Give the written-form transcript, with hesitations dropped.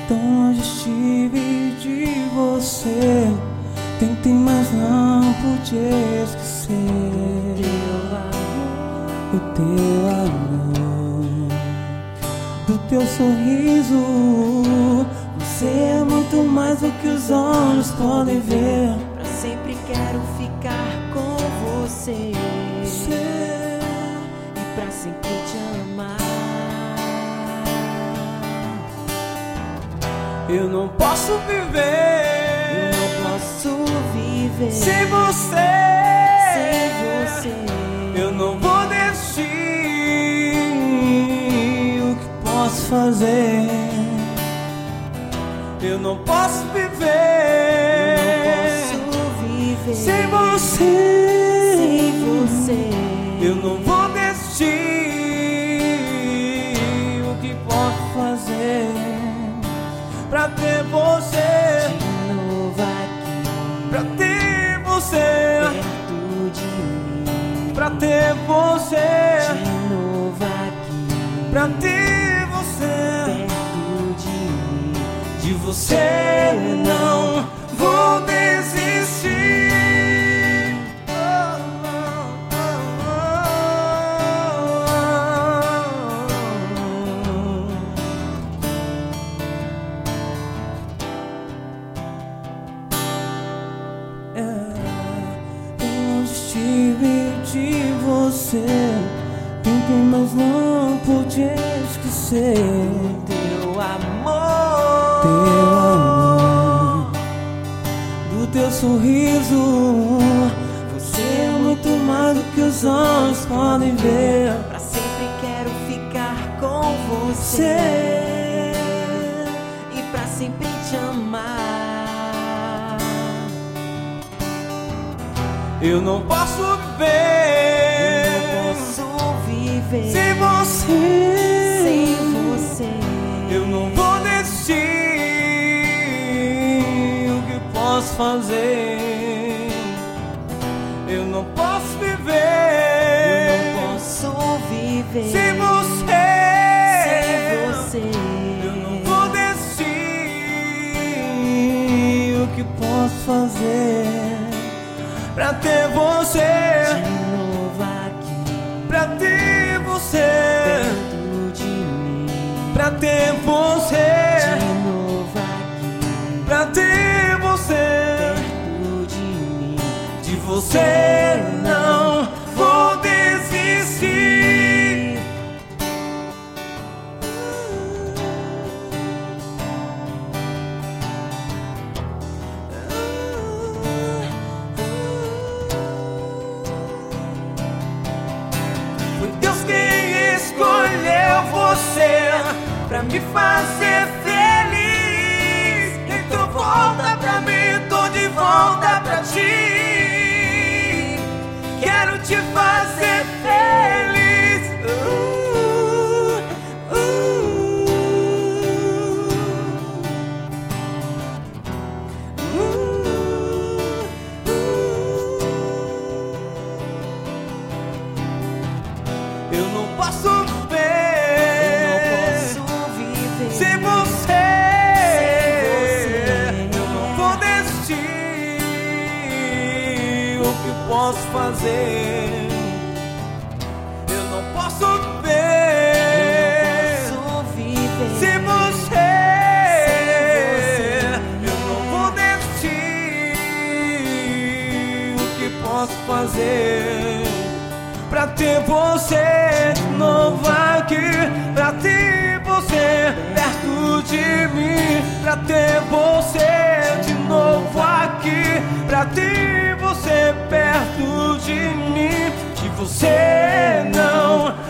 tão longe estive de você. Tentei, mas não pude esquecer o teu amor, do teu sorriso. Você é muito mais do que os olhos podem ver. Pra sempre quero ficar com você e pra sempre te amar. Eu não posso viver, sem você. Eu não vou desistir. O que posso fazer? Eu não posso viver, sem você. Eu não vou desistir. O que posso fazer pra ter você De novo aqui, pra ter você perto de mim. pra ter você De novo aqui, pra ter você perto de mim. de você não vou desistir. Longe estive de você. Tentei, mas não pude esquecer Teu amor, do teu sorriso. Você é muito mais do que os olhos podem ver. Pra sempre quero ficar com você e pra sempre te amar. Eu não posso viver, sem você. Eu não vou desistir. O que posso fazer? Eu não posso viver, sem você. Eu não vou desistir. O que posso fazer pra ter você De novo aqui, pra ter você perto de mim. pra ter você De novo aqui, pra ter você perto de mim. de você não vou desistir. Foi Deus quem escolheu você pra me fazer feliz. Então volta pra mim, tô de volta pra ti. Quero te fazer feliz. Eu não posso viver, sem você. Eu não vou desistir. O que posso fazer? Eu não posso viver, sem você. Eu não vou desistir. O que posso fazer pra ter você de novo aqui, pra ter você perto de mim, pra ter você de novo aqui, pra ter você perto de mim, de você não